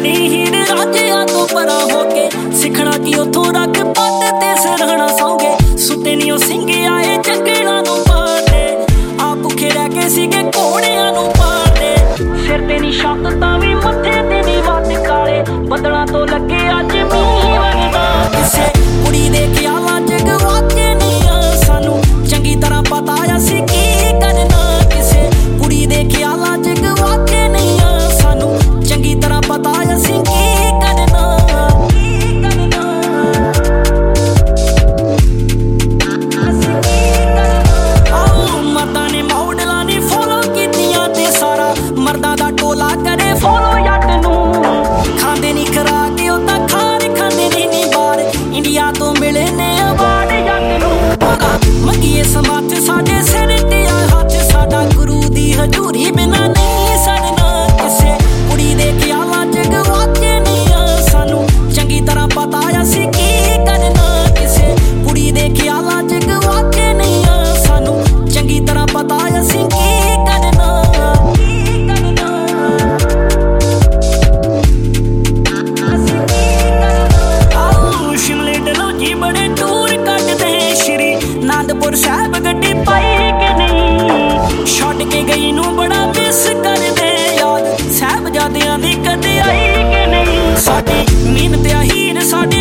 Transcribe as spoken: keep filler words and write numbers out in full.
बनी हीर राजिया तो परा होके सिखना कि उथों रख पट ते सरहना सौंगे सुते नी ओ सिंगे आए जंगलां नूं पाड़े आ भुखे रह के सीगे घोड़ियां नूं पाड़े सिर ते नी छत तां वी मत्थे ते नी वट काले बदलां तो लगे अज मींह वरदा किसे कुड़ी दे ख्यालां च गवाचे नी आ सानू चंगी तरह पता असीं की करना किसे कुड़ी दे ख्यालां च गवाचे नी आ सानू चंगी तरह पता असीं की करना मर्दां ने मॉडलां ने फॉलो कीतियां ते सारा मर्दां दा टोला करे फॉलो जट नूं खांदे नी करा के ओ तां खार खांदे नी नी बार इंडिया तो मिले ने अवार्ड जट नूं मंगीए समाज साडे सिर ते आ हत्थ साडा गुरु दी हजूरी बिना नहीं सड़ना किसे कुड़ी दे ख्यालां च गवाचे नी आ सानू चंगी तरह पता असीं की करना किसे कुड़ी दे ख्यालां च गवाचे नी आ सानू चंगी तरह पता असीं की करना आओ शिमले डलहौजी बड़े टूर कटदे श्री आनंदपुर साहिब गड्डी पाई कि नहीं छड्ड के गई नूं बड़ा मिस करदे याद साहिबजादियां दी कदे आई कि नहीं साडी मिहनत हीर साडी